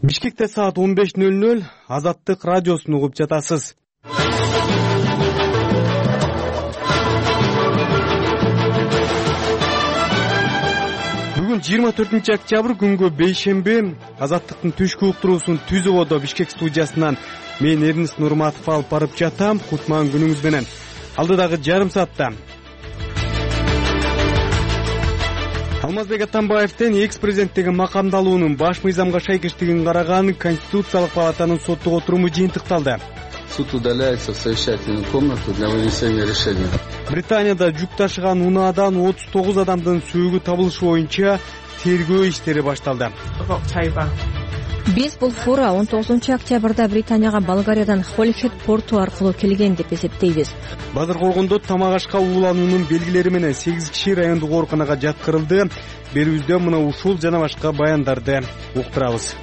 Бишкекте саат 15:00 Азаттык радиосун угуп жатасыз. Бүгүн 24 октябрь күнгө бейшемби. Азаттыктын түшкү уктуруусун Түз ободо Бишкек студиясынан мен Эрнис Нурматов алып барып жатам. Кутман күнүңүз менен. Алдыдагы жарым саатта Алмазбек Атамбаевдин экс-президенттиги макамдалуунун баш мыйзамга шайкештигин караган Конституциялык палатанын соттук отуруму жыйынтыкталды. Суд удаляется в совещательную комнату для вынесения решения. Британияда жүк ташыган унаадан 39 адамдын сөөгү табылышы боюнча тергөө иштери башталды. Биз бул фура 19 октябрда Британияга Болгариядан Холихед порту аркылуу келген деп эсептейбиз. Базаркоргондо тамак ашка уулануунун белгилери менен 8 киши райондук ооруканага жаткырылды. Берүүбүздө мына ушул жана башка баяндарды уктурабыз.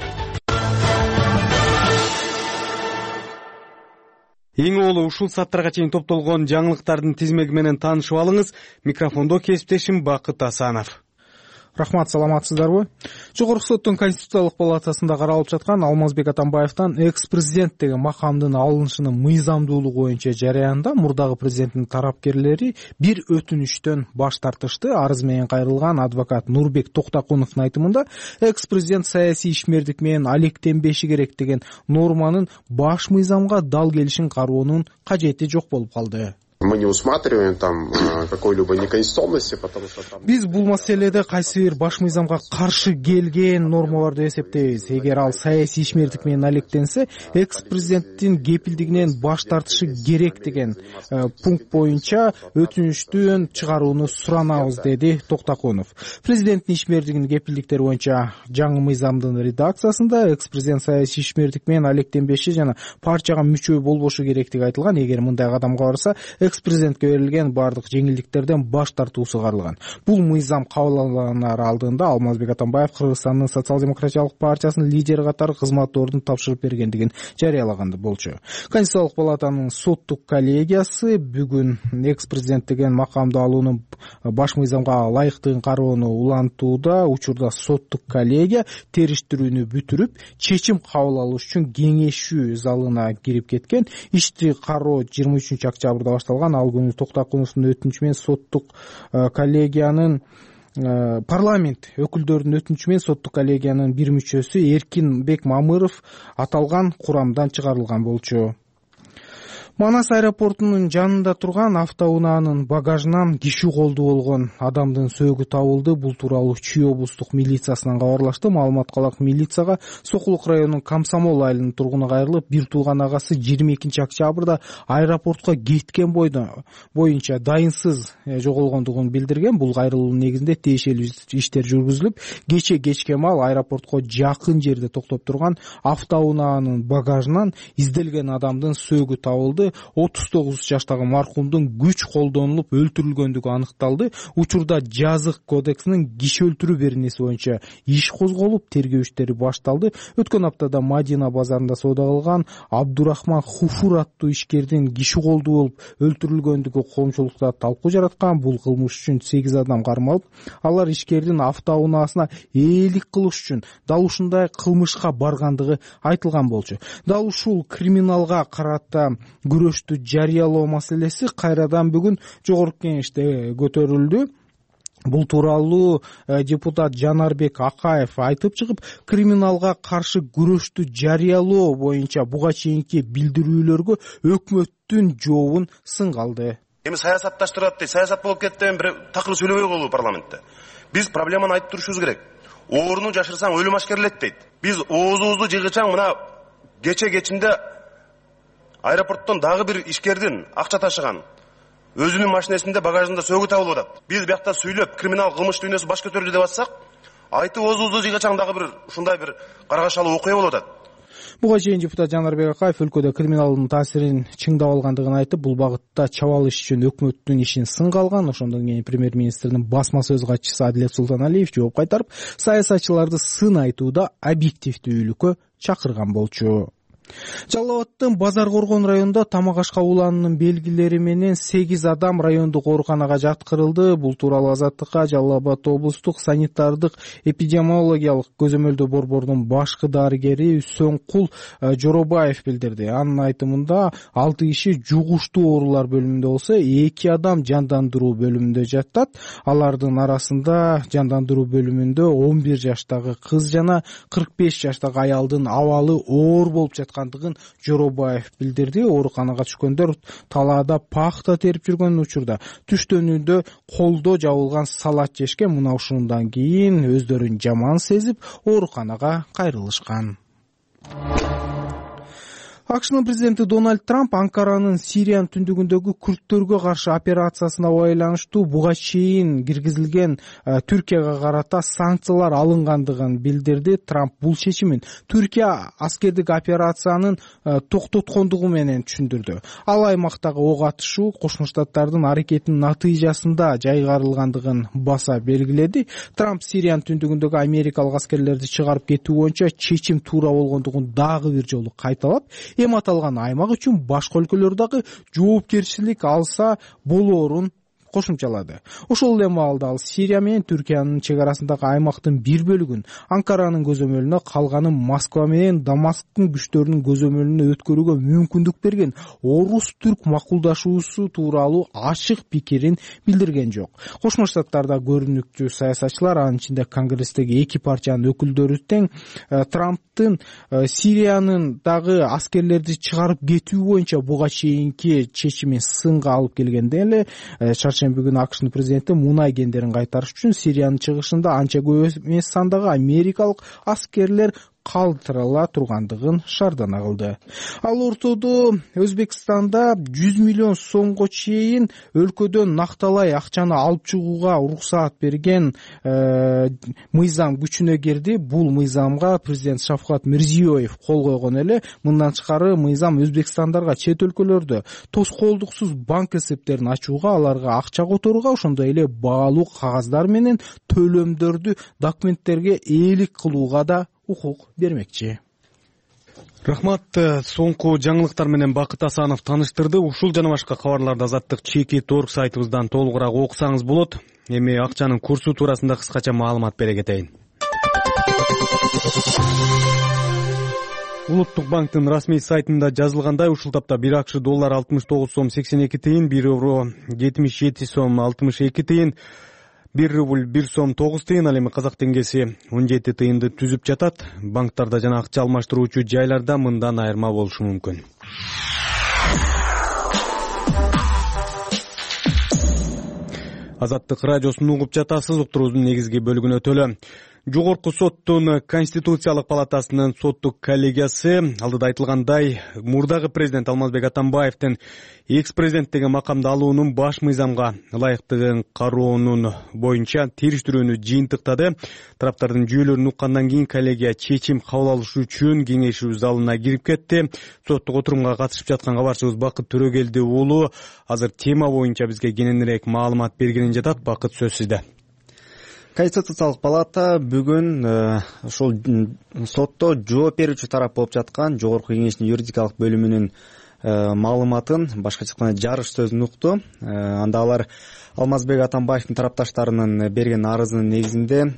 Эң олу ушул сааттарга чейин топтолгон жаңылыктардын тизмеги менен таанышып алыңыз. Микрофондо кесиптешим Бакыт Асанов. Рахмат, саламатсыздарбы? Жогорку соттун Конституциялык палатасында каралып жаткан Алмазбек Атамбаевдин экс-президенттиги макамдын алынышынын мыйзамдуулугу боюнча жараянда мурдагы президенттин тарапкерлери бир өтүнүштөн баш тартышты. Арыз менен кайрылган адвокат Нурбек Токтакуновдун айтымында экс-президент саясий ишмердик менен алектенбеши керек деген норманын баш мыйзамга дал келишин кароонун кажети жок болуп калды. Мы не усматриваем там какой-либо неконституционности, потому что там... Биз бул маселеде кайсы бир баш мыйзамга каршы келген нормаларды эсептейбиз. Эгер ал саясий ишмердик менен алектенсе, экс-президенттин кепилдигинен баш тартышы керек деген пункт боюнча өтүнүштөн чыгарууну суранабыз, деди Токтакунов. Президенттин ишмердигинин кепилдиктери боюнча жаңы мыйзамдын редакциясында экс-президент саясий ишмердик менен алектенбеши жана партияга мүчө болбошу керектиги айтылган. Эгер мындай кадамга барса, экс-президентке берилген бардык жеңилдиктерден баш тартуусу каралган. Бул мыйзам кабыл алынар алдында Алмазбек Атамбаев Кыргызстандын социал-демократиялык партиясынын лидери катары кызмат ордун тапшырып бергендигин жарыялаган болчу. Конституциялык палатанын соттук коллегиясы бүгүн экс-президент деген макамды алуунун баш мыйзамга ылайыктыгын кароону улантууда. Учурда соттук коллегия териштирүүнү бүтүрүп, чечим кабыл алыш үчүн кеңешүү залына кирип кеткен. Ишти кароо 23 октябрда башталган. Ал күнү Токтакуновдун өтүнүчү менен соттук коллегиянын парламент өкүлдөрүнүн өтүнүчү менен соттук коллегиянын бир мүчөсү Эркинбек Мамыров аталган курамдан чыгарылган болчу. Манас аэропортунун жанында турган автоунаанын багажынан киши колду болгон адамдын сөөгү табылды. Бул тууралуу Чүй облустук милициясынан кабарлашты. Маалыматка ылайык милицияга Сокулук районунун Комсомол айылынын тургуну кайрылып, бир тууган агасы 22 октябрда аэропортко кеткен боюнча дайынсыз жоголгондугун билдирген. Бул кайрылуунун негизинде тиешелүү иштер жүргүзүлүп, кечке маал аэропортко жакын жерде токтоп турган автоунаанын багажынан изделген адамдын сөөгү табылды. 39 жаштагы маркумдун күч колдонулуп өлтүрүлгөндүгү аныкталды. Учурда жазык кодексинин киши өлтүрүү беренеси боюнча иш козголуп, тергөө иштери башталды. Өткөн аптада Мадина базарында соода кылган Абдурахман Хуфур аттуу ишкердин киши колду болуп өлтүрүлгөндүгү коомчулукта талкуу жараткан. Бул кылмыш үчүн 8 адам кармалып, алар ишкердин автоунаасына ээлик кылыш үчүн дал ушундай кылмышка баргандыгы айтылган болчу. Дал ушул криминалга карата күрөштү жарыялоо маселеси кайрадан бүгүн жогорку кеңеште көтөрүлдү. Бул тууралуу депутат Жанарбек Акаев айтып чыгып, криминалга каршы күрөштү жарыялоо боюнча буга чейинки билдирүүлөргө өкмөттүн жообун сынгалды. Эми саясатташтырат дейт, саясат болуп кетти, бир такыр сүйлөбөй калуу парламентте. Биз проблеманы айтып турушубуз керек. Ооруну жашырсаң өлүм ашкерлет дейт. Биз оозубузду жыгычаң мына кечимде аэропорттон дагы бир ишкердин акча ташыган өзүнүн машинесинде багажында сөөгү табылып атат. Биз биякта сүйлөп криминал кылмыш дүйнөсү баш көтөрүлдү деп атсак, айтып оозубузду жыгачаң дагы бир ушундай бир каргашалуу окуя болуп атат. Буга чейин депутат Жанарбек Акаев өлкөдө криминалдын таасирин чыңдап алгандыгын айтып, бул багытта чабал иш үчүн өкмөттүн ишин сынга алган. Ошондон кийин премьер-министрдин басма сөз катчысы Адилет Султаналиев жооп кайтарып, саясатчыларды сын айтууда объективдүүлүккө чакырган болчу. Жалал Абадтын Базар Коргон районунда тамак ашка улануунун белгилери менен 8 адам райондук ооруканага жаткырылды. Бул тууралуу Азаттыкка Жалал Абад облустук санитардык эпидемиологиялык көзөмөлдөө борборунун башкы дарыгери Сөңкул Жоробаев билдирди. Анын айтымында 6 киши жугуштуу оорулар бөлүмүндө болсо, 2 адам жандандыруу бөлүмүндө жатат. Алардын арасында жандандыруу бөлүмүндө 11 жаштагы кыз жана 45 жаштагы аялдын абалы оор болуп жаткандыгын Жоробаев билдирди. Ооруканага түшкөндөр талаада пахта терип жүргөн учурда түштөнүүдө колдо жабылган салат жешкен. Мына ушундан кийин өздөрүн жаман сезип ооруканага кайрылышкан. AQShnын президенти Дональд Трамп Анкаранын Сириянын түндүгүндөгү күрттөргө каршы операциясына байланыштуу буга чейин киргизилген Түркияга карата санкциялар алынгандыгын билдирди. Трамп бул чечимин Түркия аскердик операциянын токтоткондугу менен түшүндүрдү. Ал аймактагы ок атышуу Кошмо Штаттардын аракетинин натыйжасында жайгарылгандыгын баса белгиледи. Трамп Сириянын түндүгүндөгү америкалык аскерлерди чыгарып кетүү боюнча чечим туура болгондугун дагы бир жолу кайталап, эми аталган аймак үчүн башка өлкөлөр дагы жоопкерчилик алса болоорун кошумчалады. Ошол эле маалда ал Сирия менен Түркиянын чек арасындагы аймактын бир бөлүгүн Анкаранын көзөмөлүнө, калганын Москва менен Дамасктын күчтөрүнүн көзөмөлүнө өткөрүүгө мүмкүндүк берген орус-түрк макулдашуусу тууралуу ачык пикирин билдирген жок. Кошмо Штаттарда көрүнүктүү саясатчылар, анын ичинде Конгресстеги 2 партиянын өкүлдөрү тең Трамптын Сириянын дагы аскерлерди чыгарып кетүү боюнча буга чейинки чечимин сынга алып келгенде эле чаршемби күнү AQShnын президенти мунай кендерин кайтарыш үчүн Сириянын чыгышында анча көп эмес сандагы америкалык аскерлер калтырыла тургандыгын шаардана кылды. Ал ортодо Өзбекстанда 100 миллион сомго чейин өлкөдөн накталай акчаны алып чыгууга уруксаат берген мыйзам күчүнө кирди. Бул мыйзамга президент Шавкат Мирзиёев кол койгон эле. Мындан тышкары мыйзам Өзбекстандарга чет өлкөлөрдө тоскоолдуксуз банк эсептерин ачууга, аларга акча которууга, ошондой эле баалуу кагаздар менен төлөмдөрдү документтерге ээлик кылууга да укук бермекчи. Рахмат. Соңку жаңылыктар менен Бакыт Асанов таныштырды. Ушул жана башка кабарларды Азаттык Чекит.org сайтыбыздан толугураак окусаңыз болот. Эми акчанын курсу туурасында кыскача маалымат бере кетейин. Улуттук банктын расмий сайтында жазылгандай, ушул тапта 1 акш доллар 69 сом 82 тыйын, 1 евро 77 сом 62 тыйын, 1 рубль 1 сом 9 тыйын, ал эми казак теңгеси 17 тыйынды түзүп жатат. Банктарда жана акча алмаштыруучу жайларда мындан айырма болушу мүмкүн. Азаттык радиосун угуп жатасыз. Уктуруубуздун негизги бөлүгүнө өтөлө. Жогорку соттун Конституциялык палатасынын соттук коллегиясы алдыда айтылгандай мурдагы президент Алмазбек Атамбаевдин экс-президенттеги макамды алуунун баш мыйзамга ылайыктыгын кароонун боюнча териштирүүнү жыйынтыктады. Тараптардын жүйөлөрүн уккандан кийин коллегия чечим кабыл алыш үчүн кеңешүү залына кирип кетти. Соттук отурумга катышып жаткан кабарчыбыз Бакыт Төрөгелди уулу азыр тема боюнча бизге кененирээк маалымат бергенин жатат. Бакыт, сөз сизде. Конституциялык палата бүгүн ошол сотто жооп берүүчү тарап болуп жаткан Жогорку кеңештин юридикалык бөлүмүнүн маалыматын, башкача айтканда жарыш сөзүн укту. Анда алар Алмазбек Атамбаевдин тарапташтарынын берген арызынын негизинде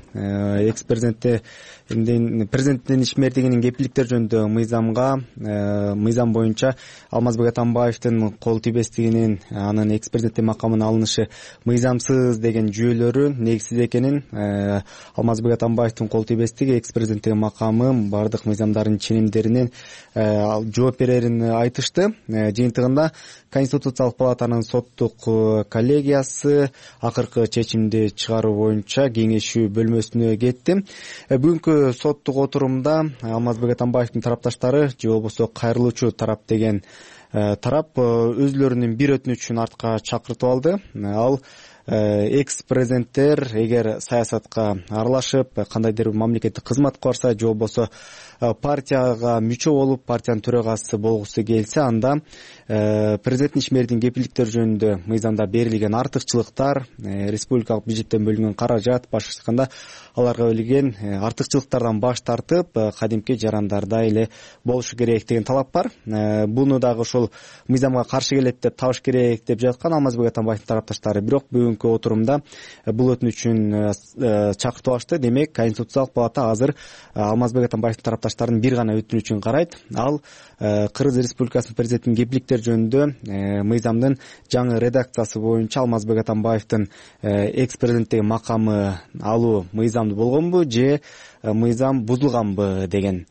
президенттин ишмердигинин кепилдиктер жөнүндө мыйзам боюнча Алмазбек Атамбаевдин кол тийбестигинин, анын экс-президенттик макамына алынышы мыйзамсыз деген жүйөлөрү негизсиз экенин, Алмазбек Атамбаевдин кол тийбестиги экс-президенттик макамы бардык мыйзамдардын ченемдеринен жооп берерин айтышты. Жыйынтыгында Конституциялык палатанын соттук коллегиясы акыркы чечимди чыгаруу боюнча кеңешүү бөлмөсүнө кетти. Бүгүнкү соттук отурумда Алмазбек Атамбаевдин тарапташтары же болбосо кайрылуучу тарап деген тарап өзүлөрүнүн бир өтүнүчүн артка чакыртып алды. Ал экс президенттер эгер саясатка аралашып кандайдыр бир мамлекеттик кызматка барса же болбосо партияга мүчө болуп партиянын төрагасы болгусу келсе, анда президенттин ишмердигин кепилдиктери жөнүндө мыйзамда берилген артыкчылыктар, республикалык бюджеттен бөлүнгөн каражат, башка айтканда аларга берилген артыкчылыктардан баш тартып кадимки жарандардай эле болушу керек деген талап бар. Буну дагы ошол мыйзамга каршы келет деп табыш керек деп жаткан Алмазбек Атамбаевдин тарапташтары. Бирок бүгүнкү отурумда бул өтүнүчүн чакыртып алышты. Демек, Конституциялык палата азыр Алмазбек Атамбаевдин тарапташтарынын бир гана өтүнүчүн карайт. Ал Кыргыз Республикасынын президентинин кепилдиктери жөнүндө мыйзамдын жаңы редакциясы боюнча Алмазбек Атамбаевдин экс президенттиги макамы алуу мыйзамдуу болгонбу же мыйзам бузулганбы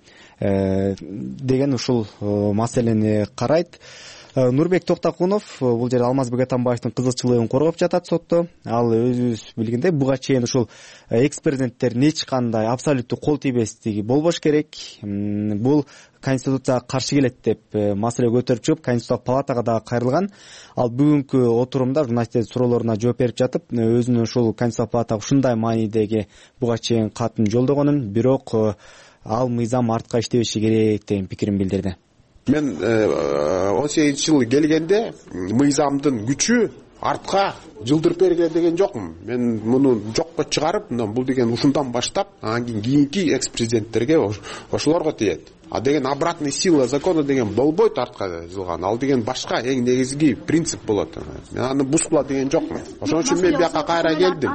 деген ушул маселени карайт. Нурбек Токтокунов бул жерде Алмазбек Атамбаевдин кызыкчылыгын коргоп жатат сотто. Ал өзүбүз билгендей буга чейин ушул экс президенттердин эч кандай абсолюттуу кол тийбестиги болбош керек. Бул Конституцияга каршы келет деп маселе көтөрүп чыгып, Конституциялык палатага дагы кайрылган. Ал бүгүнкү отурумда журналисттердин суроолоруна жооп берип жатып, өзүнүн ушул Конституциялык палатага ушундай маанидеги буга чейин катын жолдогонун, бирок ал мыйзам артка иштебеши керек деген пикирин билдирди. Мен 18 жыл келгенде мыйзамдын күчү артка жылдырып берген деген жокмун. Мен муну жокко чыгарып, бул деген ушундан баштап, анан кийинки экс-президенттерге ошолорго тиет. А деген обратный сила закона деген болбойт артка жылган. Ал деген башка эң негизги принцип болот. Мен аны бузгула деген жокмун. Ошон үчүн мен бияка кайра келдим.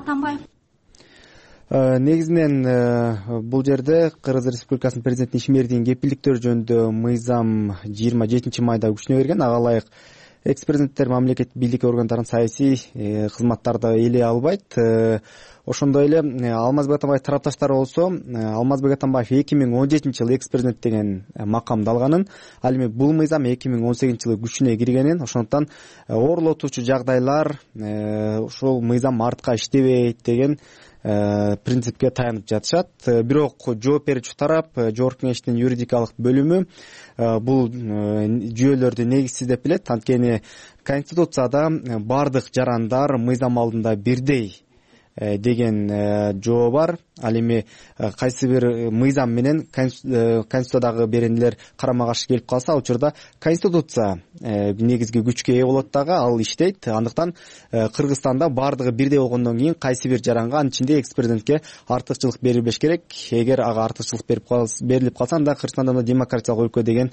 Негизинен бул жерде Кыргыз Республикасынын президентинин ишмердигин кепилдиктери жөнүндө мыйзам 27 майда күчүнө кирген. Ага ылайык экс-президенттер мамлекет бийлик органдарынын саясий кызматтарды ээлей албайт. Ошондой эле Алмазбек Атамбаев тарапташтары болсо, Алмазбек Атамбаев 2017-жылы экс-президент деген макамды алганын, ал эми бул мыйзам 2018-жылы күчүнө киргенин, ошондуктан оорлотуучу жагдайлар ошол мыйзам артка иштебейт деген принципке таянып жатышат. Бирок жооп берүүчү тарап, Жогорку Кеңештин юридикалык бөлүмү бул жүйөлөрдү негизсиз деп билет. Анткени Конституцияда бардык жарандар мыйзам алдында бирдей деген жоо бар. Ал эми кайсы бир мыйзам менен Конституциядагы беренелер карама каршы келип калса, ал учурда Конституция негизги күчкө ээ болот дагы, ал иштейт. Андыктан Кыргызстанда бардыгы бирдей болгондон кийин кайсы бир жаранга, анын ичинде экс-президентке артыкчылык берилбеш керек. Эгер ага артыкчылык берилип калса, анда Кыргызстанда демократиялык өлкө деген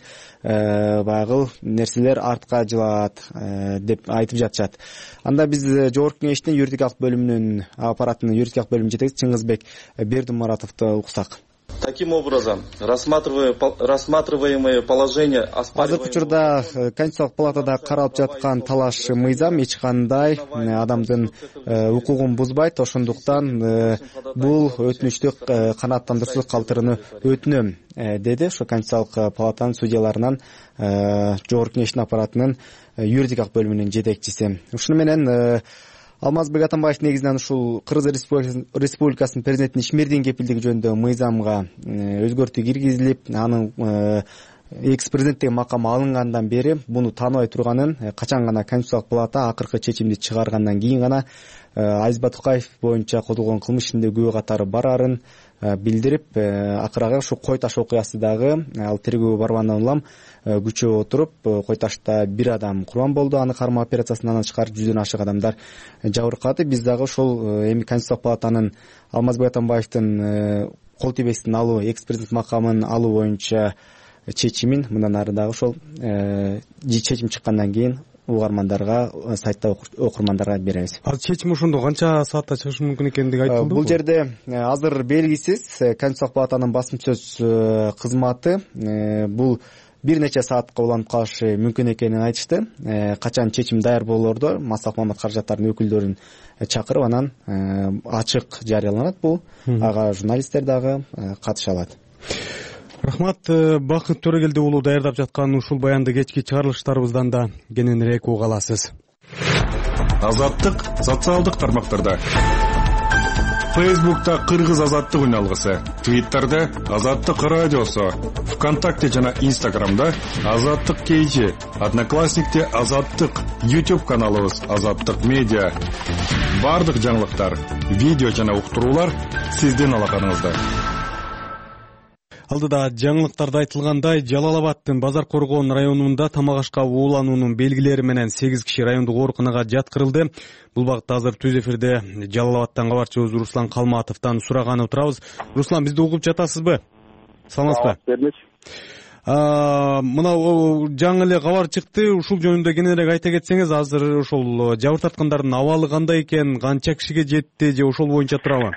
баягы нерселер артка жылат деп айтып жатышат. Анда биз Жогорку Кеңештин юридикалык бөлүмүнүн аппаратынын юридикалык бөлүмүнүн жетекчиси Чыңгызбек Бердимуратовду уксак. Таким образом, рассматриваемые положения азыркы учурда Конституциялык палатада каралып жаткан талаш мыйзам эч кандай адамдын укугун бузбайт. Ошондуктан бул өтүнүчтү канааттандыруусуз калтырууну өтүнөм, деди ошо Конституциялык палатанын судьяларынан Жогорку Кеңештин аппаратынын юридикалык бөлүмүнүн жетекчиси. Ушуну менен Алмазбек Атамбаев негизинен ушул Кыргыз Республикасынын президентинин ишмердигин кепилдиги жөнүндө мыйзамга өзгөртүү киргизилип, анын экс-президенттиги макамы алынгандан бери буну тааныбай турганын, качан гана Конституциялык палата акыркы чечимди чыгаргандан кийин гана Азиз Батукаев боюнча козголгон кылмыш ишинде күбө катары барарын билдирип, акыры ушу Кой таш окуясы дагы ал тергөө баргандан улам күчөп отуруп, Кой ташта бир адам курман болду. Аны кармоо операциясынан тышкары 100дөн ашык адамдар жабыркады. Биз дагы ошол эми Конституциялык палатанын Алмазбек Атамбаевдин кол тийбестин алуу, экс-президент макамын алуу боюнча чечимин мындан ары дагы ошол чечим чыккандан кийин угармандарга, сайтта окурмандарга беребиз. Ал чечим ошондо канча саатта чыгышы мүмкүн экендиги айтылды. Бул жерде азыр белгисиз. Конституциялык палатанын басым сөз кызматы бул бир нече саатка уланып калышы мүмкүн экенин айтышты. Качан чечим даяр болоордо Маслак Мамат каражаттарынын өкүлдөрүн чакырып, анан ачык жарыяланат бул. Ага журналисттер дагы катыша алат. Рахмат. Бакыт Төрөгелди уулу даярдап жаткан ушул баянды кечки чыгарылыштарыбыздан да кененирээк уга аласыз. Азаттык социалдык тармактарда. Facebook'ta Кыргыз азаттык үналгысы, Twitter'da Азаттык радиосу, ВКонтакте жана Instagram'da Азаттык KG, Одноклассникте Азаттык, YouTube каналыбыз Азаттык Медиа. Бардык жаңылыктар, видео жана уктуруулар сиздин алаканыңызда. Алдыда жаңылыктарда айтылгандай, Жалал Абадтын Базар Коргон районунда тамак ашка уулануунун белгилери менен 8 киши райондук ооруканага жаткырылды. Бул багытта азыр түз эфирде Жалал Абадтан кабарчыбыз Руслан Калматовдон сураганы турабыз. Руслан, бизди угуп жатасызбы? Саламатсызбы? Мына жаңы эле кабар чыкты, ушул жөнүндө кененирээк айта кетсеңиз, азыр ошол жабыр тарткандардын абалы кандай экен, канча кишиге жетти же ошол боюнча турабы?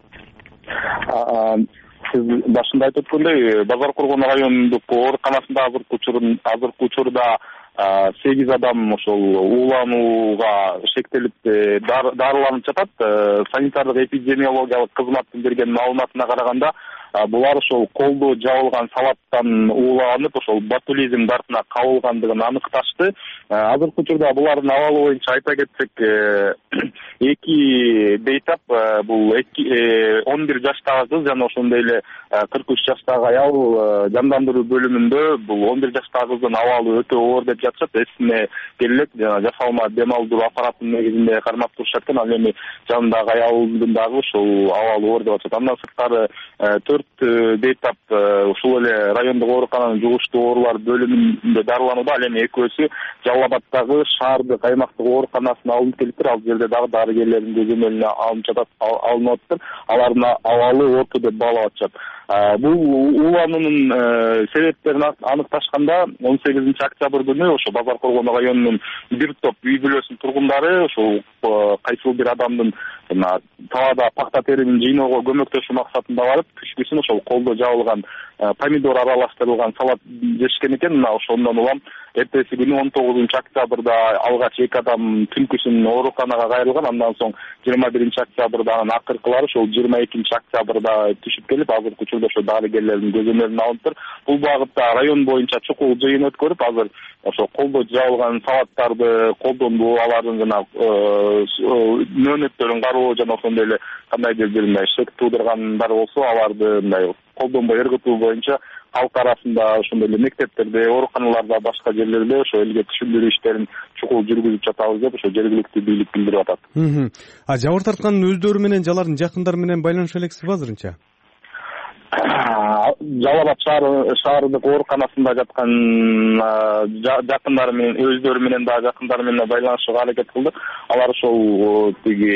Сиз башында айтып өткөндөй, Базар Коргон районундук ооруканасында азыркы учурда 8 адам ошол ууланууга шектелип дарыланып жатат. Санитардык эпидемиологиялык кызматтын берген маалыматына караганда, булар ошол колдо жабылган салаттан ууланып, ошол ботулизм дартына кабылгандыгын аныкташты. Азыркы учурда булардын абалы боюнча айта кетсек, 2 бейтап, бул 11 жаштагы кыз жана ошондой эле 43 жаштагы аял жандандыруу бөлүмүндө. Бул 11 жаштагы кыздын абалы өтө оор деп жатышат. Эсине келет, жасалма дем алуу аппаратынын негизинде кармап турушат экен. Ал эми жанындагы аялдын дагы ошол абалы оор деп атышат. Андан сырткары 4 бейтап ушул эле райондук оорукананын жугуштуу оорулар бөлүмүндө дарыланууда. Ал эми экөөсү Жалал Абадтагы шаардык аймактык ооруканасына алынып келиптир. Ал жерде дагы дарыгерлердин көзөмөлүнө алынып атыптыр. Алардын абалы орто деп баалап атышат. Бул уулануунун себептерин аныкташканда 18 октябрь күнү ошо Базар Коргон районунун бир топ үй бүлөсүнүн тургундары ошол кайсыл бир адамдын талаада пахта теринин жыйноого көмөктөшүү максатында барып, түшкүсүн ошол колдо жабылган помидор аралаштырылган салат жешкен экен. Мына ошондон улам эртеси күнү 19 октябрда алгач 2 адам түнкүсүн ооруканага кайрылган. Андан соң 21 октябрда анын акыркылары ошол 22 октябрда түшүп келип, азыркы учурда ошо дарыгерлердин көзөмөлүнө алыныптыр. Бул багытта район боюнча чукул жыйын өткөрүп, азыр ошо колдо жабылган салаттарды колдонуу, алардын жана нөөнөттөрүн кароо жана ошондой эле кандайдыр бир шек туудургандар болсо, аларды мындай колдонбой ыргытуу боюнча калк арасында ошондой эле мектептерде, ооруканаларда, башка жерлерде ошо элге түшүндүрүү иштерин чукул жүргүзүп жатабыз деп ошо жергиликтүү бийлик билдирип атат. Жабыр тарткандын өздөрү менен, алардын жакындары менен байланыша элексизби азырынча? Жалал Абад шаарындык ооруканасында жаткан жакындары менен, өздөрү менен да жакындары менен байланышууга аракет кылдык. Алар ошол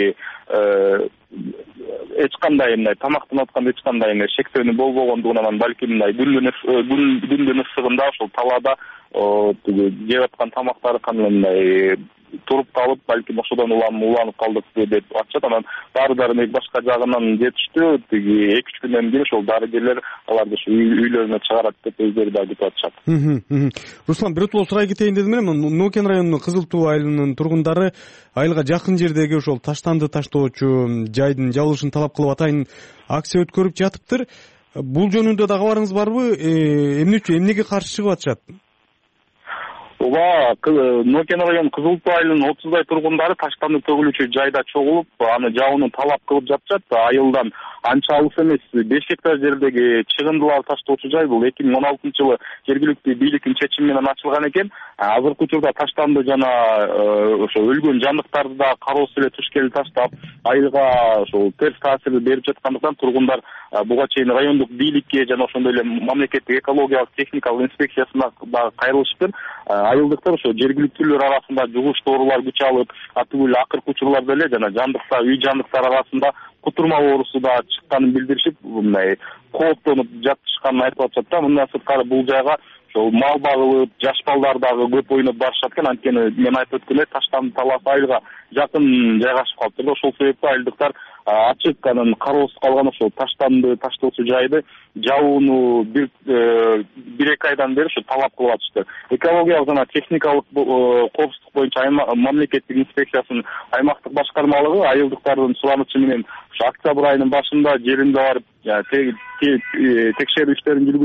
эч кандай мындай тамактанып атканда эч кандай шектөөнү болбогондугунан, балким мындай күндүн ысыгында ошол талаада жеп аткан тамактары кандай туруп калып, балким ошодон улам ууланып калдык деп атышат. Анан дары-дармек башка жагынан жетиштүү. 2-3 күндөн кийин ошол дарыгерлер аларды ушу үйлөрүнө чыгарат деп өздөрү да күтүп атышат. Руслан, биротоло сурай кетейин дедим эле. Нокен районунун Кызыл Туу айылынын тургундары айылга жакын жердеги ошол таштанды таштоочу жайдын жабылышын талап кылып атайын акция өткөрүп жатыптыр. Бул жөнүндө да кабарыңыз барбы? Эмнеге каршы чыгып атышат? Ооба, Нокен район Кызыл Туу айылынын 30дай тургундары таштанды төгүлүүчү жайда чогулуп, аны жабууну талап кылып жатышат. Айылдан анча алыс эмес 5 гектар жердеги чыгындылар таштоочу жай бул 2016-жылы жергиликтүү бийликтин чечими менен ачылган экен. Азыркы учурда таштанды жана ошо өлгөн жандыктарды да кароосуз эле тышкел таштап, айылга ошол терс таасир берип жаткандыктан тургундар буга чейин райондук бийликке жана ошондой эле мамлекеттик экологиялык техникалык инспекциясына да кайрылышыптыр. Айылдыктар ошо жергиликтүүлөр арасында жугуштуу оорулар күч алып, атып эле акыркы учурларда эле жана жандыктар, үй жандыктар арасында кутурма оорусу да чыкканын билдиришип, мындай кооптонуп жатышканын айтып атышат да. Мындан сырткары бул жайга ошол мал багылып, жаш балдар дагы көп ойноп барышат экен. Анткени мен айтып өткөндөй таштанды талаасы айылга жакын жайгашып калыптыр. Ошол себептен айылдыктар ачык, анан кароосуз калган ошол таштанды таштоочу жайды жабууну 1-2 айдан бери ушу талап кылып атышты. Экологиялык жана техникалык коопсуздук боюнча мамлекеттик инспекциясынын аймактык башкармалыгы айылдыктардын суранычы менен октябрь айынын башында жеринде барып текшерүү иштерин жүргүзүп,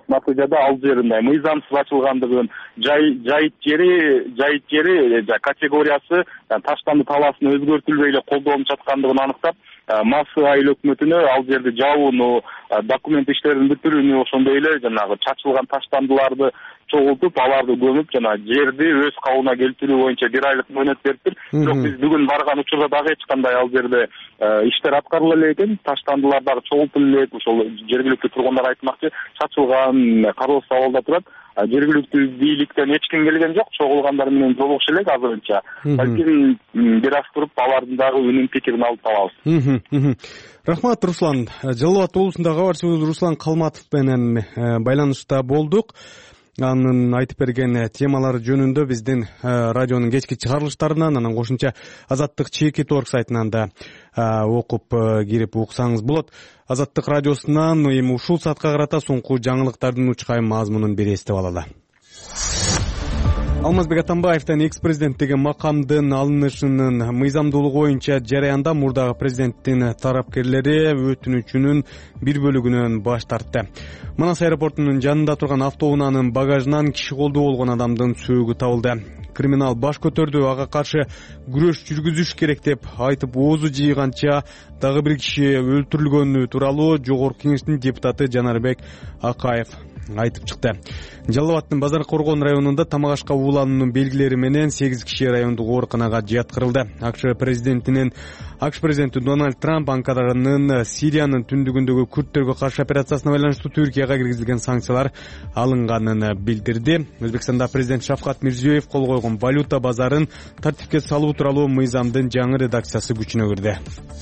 натыйжада ал жер мындай мыйзамсыз ачылгандыгын, жайыт жери категориясы таштанды талаасына өзгөртүлбөй эле колдонулуп жаткандыгын аныктап, Массы айыл өкмөтүнө ал жерди жабууну, документ иштерин бүтүрүүнү, ошондой эле жанагы чачылган таштандыларды чогултуп, аларды көмүп, жана жерди өз кабылына келтирүү боюнча 1 айлык мөөнөт бериптир. Бирок биз бүгүн барган учурда дагы эч кандай ал жерде иштер аткарыла элек экен, таштандылар дагы чогултула элек. Ошол жергиликтүү тургундар айтмакчы, чачылган карлоосу абалда турат. Жергиликтүү бийликтен эч ким келген жок, чогулгандар менен жолугушу элек азырынча. Балким бир аз туруп алардын дагы үнүн пикирин алып калабыз. Рахмат, Руслан. Жалал Абад облусундагы кабарчыбыз Руслан Калматов менен байланышта болдук. Анын айтып берген темалары жөнүндө биздин радионун кечки чыгарылыштарынан, анан кошумча Азаттык ЧК.org сайтынан да окуп кирип уксаңыз болот. Азаттык радиосунан эми ушул саатка карата соңку жаңылыктардын учкай мазмунун бир эстеп алалы. Алмазбек Атамбаевдин экс-президенттиги макамдын алынышынын мыйзамдуулугу боюнча жараянда мурдагы президенттин тарапкерлери өтүнүчүнүн бир бөлүгүнөн баш тартты. Манас аэропортунун жанында турган автоунаанын багажынан киши колдуу болгон адамдын сөөгү табылды. Криминал баш көтөрдү, ага каршы күрөш жүргүзүш керек деп айтып оозу жыйганча дагы бир киши өлтүрүлгөнү тууралуу Жогорку Кеңештин депутаты Жанарбек Акаев айтып чыкты. Жалал Абадтын Базар Коргон районунда тамак ашка уулануунун белгилери менен 8 киши райондук ооруканага жаткырылды. АКШ президенти Дональд Трамп Анкаранын Сириянын түндүгүндөгү күрттөргө каршы операциясына байланыштуу Түркияга киргизилген санкциялар алынганын билдирди. Өзбекстанда президент Шавкат Мирзиёев кол койгон валюта базарын тартипке салуу тууралуу мыйзамдын жаңы редакциясы күчүнө кирди.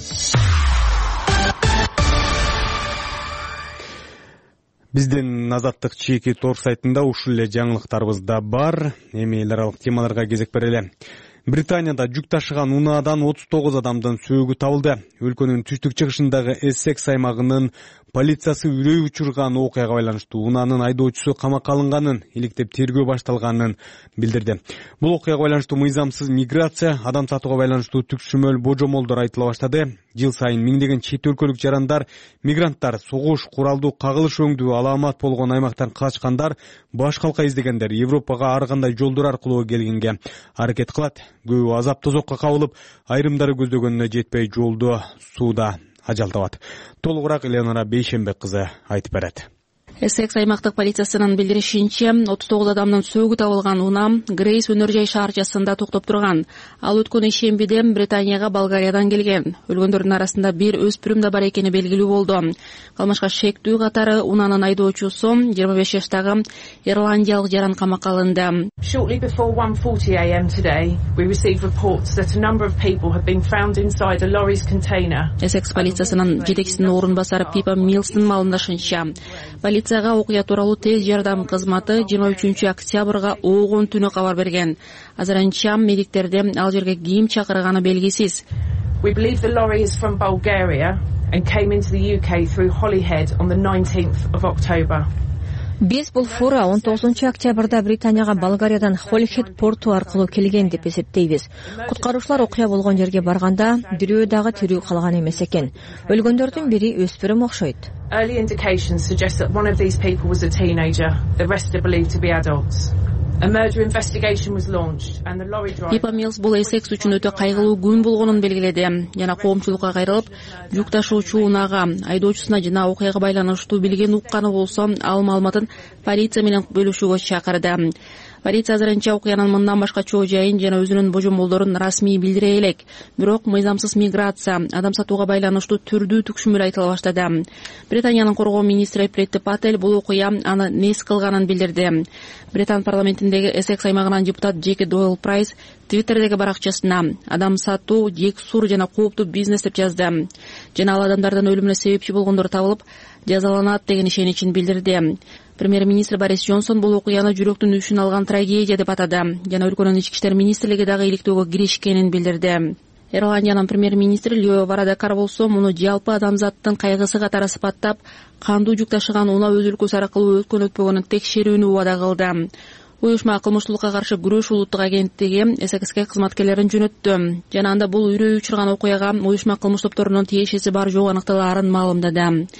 Биздин Азаттык ЧК.org сайтында ушул эле жаңылыктарыбыз да бар. Эми эл аралык темаларга кезек берели. Британияда жүк ташыган унаадан 39 адамдын сөөгү табылды. Өлкөнүн түштүк-чыгышындагы Эссекс аймагынын полициясы үрөй учурган окуяга байланыштуу унаанын айдоочусу камакка алынганын, иликтеп тергөө башталганын билдирди. Бул окуяга байланыштуу мыйзамсыз миграция, адам сатууга байланыштуу түкшүмөл божомолдор айтыла баштады. Жыл сайын миңдеген чет өлкөлүк жарандар, мигранттар, согуш, куралдуу кагылыш өңдүү аламат болгон аймактан качкандар, баш калка издегендер Европага ар кандай жолдор аркылуу келгенге аракет кылат. Көбү азап тозокко кабылып, айрымдары көздөгөнүнө жетпей жолдо сууда ажал табат. Толугураак Элеонора Бейшенбек кызы айтып берет. Эссекс аймактык полициясынын билдиришинче, 39 адамдын сөөгү табылган унаа Грейс өнөр жай шаарчасында токтоп турган. Ал өткөн ишембиде Британияга Болгариядан келген. Өлгөндөрдүн арасында бир өспүрүм да бар экени белгилүү болду. Калмашка шектүү катары унаанын айдоочусу 25 жаштагы ирландиялык жаран камакка алынды. Shortly before 1:40 a.m. today, we received reports that a number of people have been found inside a lorry's container. Эссекс полициясынын жетекчисинин орун басары Пипа Милстин маалымдашынча, полицияга окуя тууралуу тез жардам кызматы 23 октябрга оогон түнү кабар берген. Азырынча медиктерде ал жерге кийим чакырганы белгисиз. We believe the lorry is from Bulgaria and came into the UK through Holyhead on the 19th of October. Биз бул фура 19 октябрда Британияга Болгариядан Холихед порту аркылуу келген деп эсептейбиз. Куткаруучулар окуя болгон жерге барганда бирөө дагы тирүү калган эмес экен. Өлгөндөрдүн бири өспүрүм окшойт. Early indications suggest that one of these people was a teenager. The rest are believed to be adults. A murder investigation was launched and the lorry driver Пипа Милс бул Эссекс үчүн өтө кайгылуу күн болгонун белгиледи. Жана коомчулукка кайрылып, жүк ташуучу унаага, айдоочусуна жана окуяга байланыштуу билген укканы болсо, ал маалыматын полиция менен бөлүшүүгө чакырды. Полиция азырынча окуянын мындан башка чоо жайын жана өзүнүн божомолдорун расмий билдире элек. Бирок мыйзамсыз миграция, адам сатууга байланыштуу түрдүү түкшүмөл айтыла баштады. Британиянын коргоо министри Претти Патель бул окуя аны нес кылганын билдирди. Британ парламентиндеги Эссекс аймагынан депутат Джеки Дойл Прайс Твиттердеги баракчасына адам сатуу, жексур жана кооптуу бизнес деп жазды. Жана ал адамдардын өлүмүнө себепчи болгондор табылып, жазаланат деген ишеничин билдирди. Премьер-министр Борис Джонсон бул окуяны жүрөктүн үшүн алган трагедия деп атады. Жана өлкөнүн ички иштер министрлиги дагы иликтөөгө киришкенин билдирди. Ирландиянын премьер-министри Лео Варадакар болсо муну жалпы адамзаттын кайгысы катары сыпаттап, кандуу жүк ташыган унаа өз өлкөсү аркылуу өткөн-өтпөгөнүн текшерүүнү убада кылды. Уюшма кылмыштуулукка каршы күрөш улуттук агенттиги Эссекске кызматкерлерин жөнөттү. Жана анда бул үрөй учурган окуяга уюшма кылмыш топторунун тиешеси бар жок аныкталаарын маалымдады.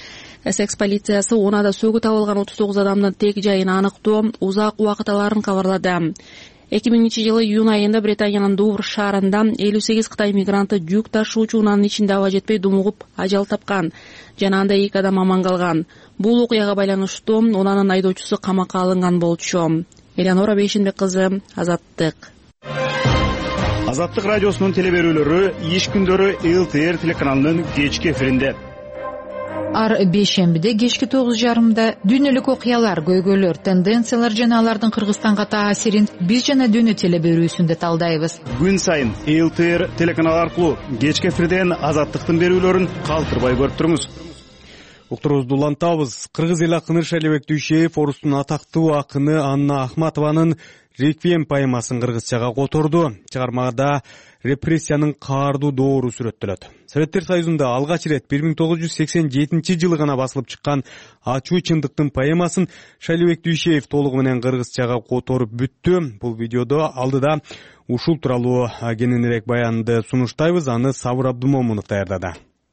Эссекс полициясы унада сөгү табылган 39 адамдын тек жайын аныктоо узак убакыт аларын кабарлады. 2000-жылы июнь айында Британиянын Дувр шаарында 58 Кытай мигранты жүк ташуучу унаанын ичинде аба жетпей думугуп ажал тапкан жана анда 2 адам аман калган. Бул окуяга байланыштуу унаанын айдоочусу камакка алынган болчу. Элеонора Бейшенбек кызы, Азаттык. Азаттык радиосунун теле берүүлөрү иш күндөрү ЛТР телеканалынын кечки эфиринде. Ар бейшембиде кечки 9:30 дүйнөлүк окуялар, көйгөйлөр, тенденциялар жана алардын Кыргызстанга таасирин биз жана дүйнө теле берүүсүндө талдайбыз. Күн сайын ЛТР телеканалы аркылуу кечки эфирден Азаттыктын берүүлөрүн калтырбай көрүп туруңуз. Уктуруубузду улантабыз. Кыргыз эл акыны Шайлебек Дүйшеев орустун атактуу акыны Анна Ахматованын «Реквием» поэмасын кыргызчага которду. Чыгармада репрессиянын каардуу доору сүрөттөлөт. Советтер Союзунда алгач ирет 1987-жылы гана басылып чыккан «Ачуу чындыктын» поэмасын Шайлебек Дүйшеев толугу менен кыргызчага которуп бүттү. Бул видеодо алдыда ушул тууралуу кененирээк баянды сунуштайбыз. Аны Сабыр Абдумомунов даярдады.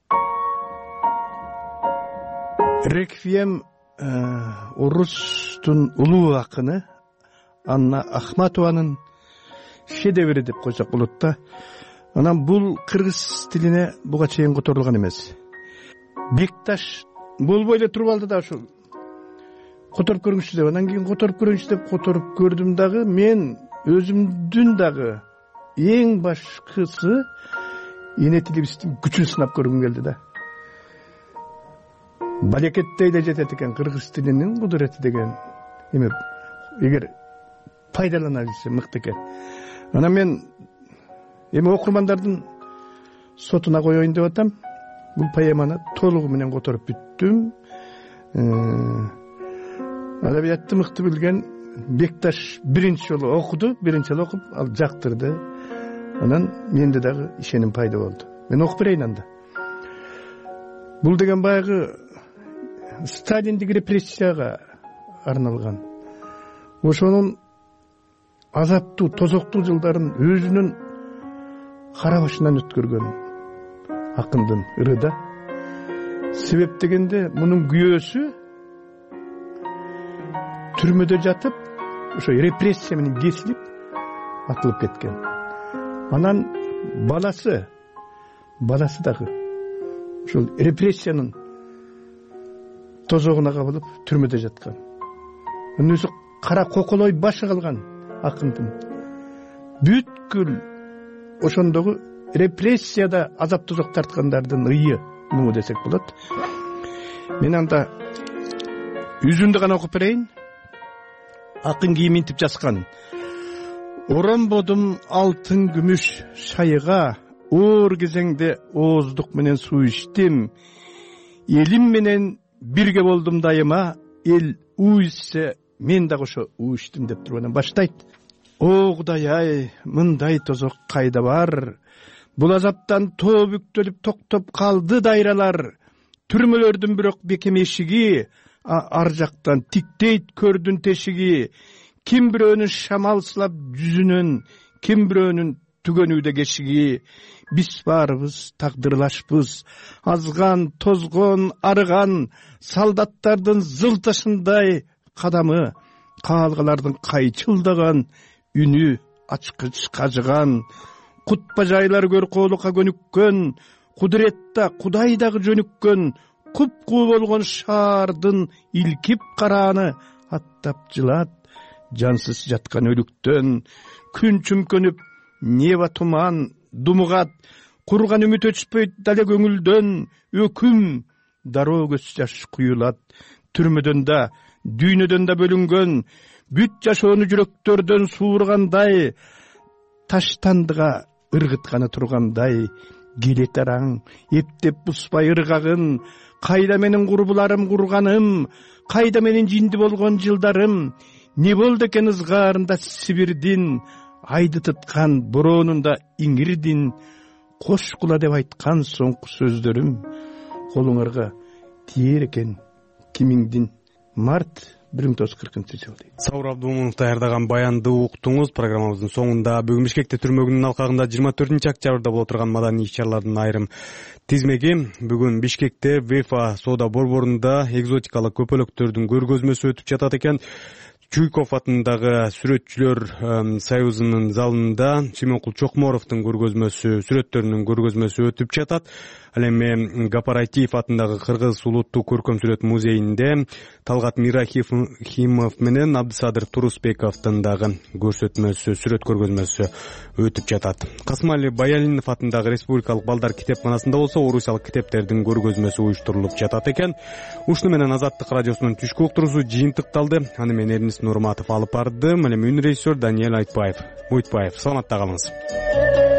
«Реквием» орустун улуу акыны Анна Ахматованын шедеври деп койсок болот да. Анан бул кыргыз тилине буга чейин которулган эмес. Бекташ болбой эле туруп алды да ошо которуп көрүңүзчү деп. Анан кийин которуп көрүңүзчү деп которуп көрдүм дагы. Мен өзүмдүн дагы эң башкысы эне тилибиздин күчүн сынап көргүм келди да. Балекеттей эле жетет экен кыргыз тилинин кудурети деген. Эми эгер пайдалана билсе мыкты экен. Анан мен эми окурмандардын сотуна коеюн деп атам. Бул поэманы толугу менен которуп бүттүм. Адабиятты мыкты билген Бекташ биринчи жолу окуду, окуп, ал жактырды. Анан менде дагы ишеним пайда болду. Мен окуп берейин анда. Бул деген баягы Сталиндик репрессияга арналган. Ошонун азаптуу, тозоктуу жылдарын өзүнүн кара башынан өткөргөн акындын ыры да. Себеп дегенде мунун күйөөсү түрмөдө жатып, ошо репрессия менен кесилип атылып кеткен. Анан баласы дагы ошол репрессиянын тозогуна кабылып түрмөдө жаткан. Анын өзү кара коколой башы калган акындын. Бүткүл ошондогу репрессияда азап тозок тарткандардын ыйы муну десек болот. Мен анда үзүндү гана окуп берейин. Акын кийим интип жазган. Оромбодум алтын күмүш шайыга, оор кезеңде ооздук менен суу ичтим. Элим менен бирге болдум дайыма, эл уу ичсе мен дагы ошо уу ичтим деп тургандан баштайт. О Кудай ай, мындай тозок кайда бар? Бул азаптан тоо бүктөлүп токтоп калды дайралар. Түрмөлөрдүн бирок бекем эшиги, ар жактан тиктейт көрдүн тешиги. Ким бирөөнүн шамалсылап жүзүнөн, ким бирөөнүн түгөнүүдө кешиги. Биз баарыбыз тагдырлашпыз, азган, тозгон, арыган, солдаттардын зылташындай кадамы, каалгалардын кайчылдаган үнү ачкыч кажыган. Кутпа жайлар көркөөлукка көнүккөн, кудуретта Кудай дагы жөнүккөн, куп-куу болгон шаардын илкип карааны аттап жылат, жансыз жаткан өлүктөн. Күн чүмкөнүп, неба туман, думугат, курган үмүт өчпөйт дале көңүлдөн. Өкүм, дароо көз жаш куюлат, түрмөдөн да, дүйнөдөн да бөлүнгөн. Бүт жашоону жүрөктөрдөн суургандай, таштандыга ыргытканы тургандай. Келет араң, эптеп буспай ыргагын. Кайда менин курбуларым курганым, кайда менин жинди болгон жылдарым. Не болду экен ызгаарында Сибирдин, айды тыткан бороонунда иңирдин. Кош кула деп айткан соңку сөздөрүм колуңарга тиер экен кимиңдин. Март 1940 жыл дейт. Сабыр Абдумунов даярдаган баянды уктуңуз. Программабыздын соңунда бүгүн Бишкекте түрмөгүнүн алкагында 24-октябрда боло турган маданий иш-чаралардын айрым тизмеги. Бүгүн Бишкекте ВЕФА соода борборунда экзотикалык көпөлөктөрдүн көргөзмөсү өтүп жатат экен. Чуйков атындагы сүрөтчүлөр союзунун залында Симонкул Чокморовдун көргөзмөсү, сүрөттөрүнүн көргөзмөсү өтүп жатат. Ал эми Гапарайтиев атындагы Кыргыз улуттук көркөм сүрөт музейинде Талгат Мирахимов менен Абдысадыр Турусбековдун дагы көрсөтмөсү, сүрөт көргөзмөсү өтүп жатат. Касымали Баялинов атындагы Республикалык балдар китепканасында болсо орусиялык китептердин көргөзмөсү уюштурулуп жатат экен. Ушуну менен Азаттык радиосунун түшкү уктуруусу жыйынтыкталды. Аны мен Эрнис Нурматов алып бардым. Ал эми үн режиссер Даниэль Айтбаев. Саламатта калыңыз.